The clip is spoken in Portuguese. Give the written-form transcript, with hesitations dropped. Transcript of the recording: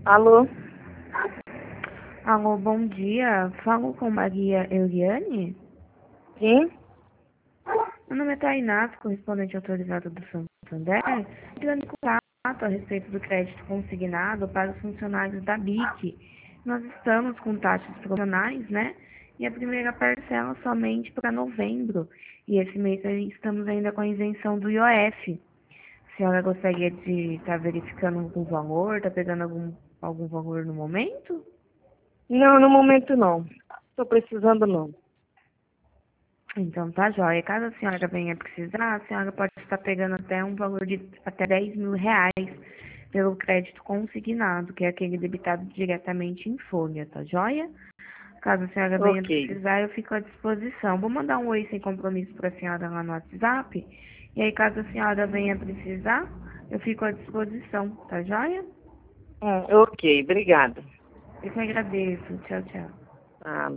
Alô? Alô, bom dia. Falo com Maria Eliane? Sim? Meu nome é Tainá, correspondente autorizado do Santander. Entrando em contato a respeito do crédito consignado para os funcionários da BIC. Nós estamos com taxas promocionais, né? E a primeira parcela somente para novembro. E esse mês estamos ainda com a isenção do IOF. A senhora gostaria de estar verificando algum valor, está pegando algum valor no momento? Não, no momento não. Estou precisando não. Então tá jóia. Caso a senhora venha precisar, a senhora pode estar pegando até um valor de até R$ 10.000 pelo crédito consignado, que é aquele debitado diretamente em folha, tá jóia? Caso a senhora venha Ok. precisar, eu fico à disposição. Vou mandar um oi sem compromisso para a senhora lá no WhatsApp. E aí, caso a senhora venha precisar, eu fico à disposição, tá jóia? Ok, obrigada. Eu que agradeço. Tchau, tchau. Ah,